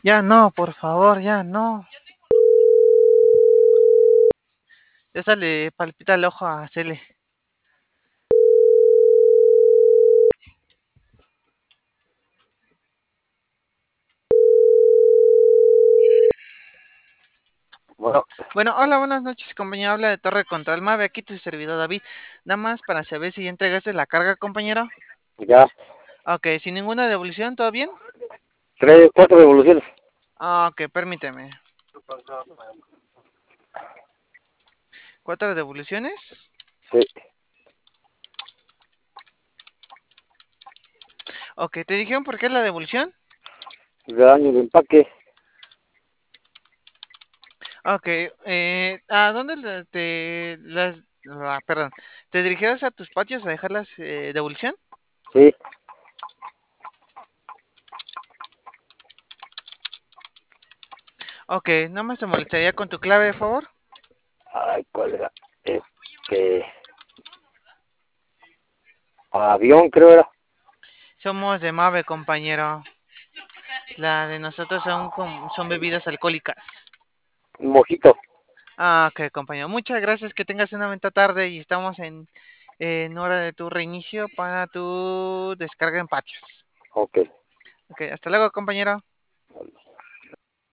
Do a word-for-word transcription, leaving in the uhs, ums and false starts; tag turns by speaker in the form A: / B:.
A: Ya no, por favor, ya no. Ya se le palpita el ojo a Cele.
B: Bueno,
A: Bueno, hola, buenas noches, compañero. Habla de Torre Control Mave. Aquí tu servidor David. Nada más para saber si ya entregaste la carga, compañero.
B: ya,
A: Ok, sin ninguna devolución, ¿todo bien?
B: tres, cuatro revoluciones.
A: Ah, ok, permíteme. ¿Cuatro devoluciones?
B: Sí,
A: Ok, ¿te dijeron por qué la devolución?
B: de año de empaque,
A: Ok, eh, ¿a dónde le- te las... ah, perdón, ¿te dirigieras a tus patios a dejar las eh, devolución?
B: sí.
A: Ok, nada más te molestaría con tu clave, de favor.
B: Ay, ¿cuál era? Este, avión creo era,
A: Somos de Mave, compañero. La de nosotros son, com- son bebidas alcohólicas.
B: un mojito.
A: Ah, ok, compañero. Muchas gracias. Que tengas una venta tarde y estamos en, en hora de tu reinicio para tu descarga en patios.
B: Ok.
A: Ok, hasta luego, compañero.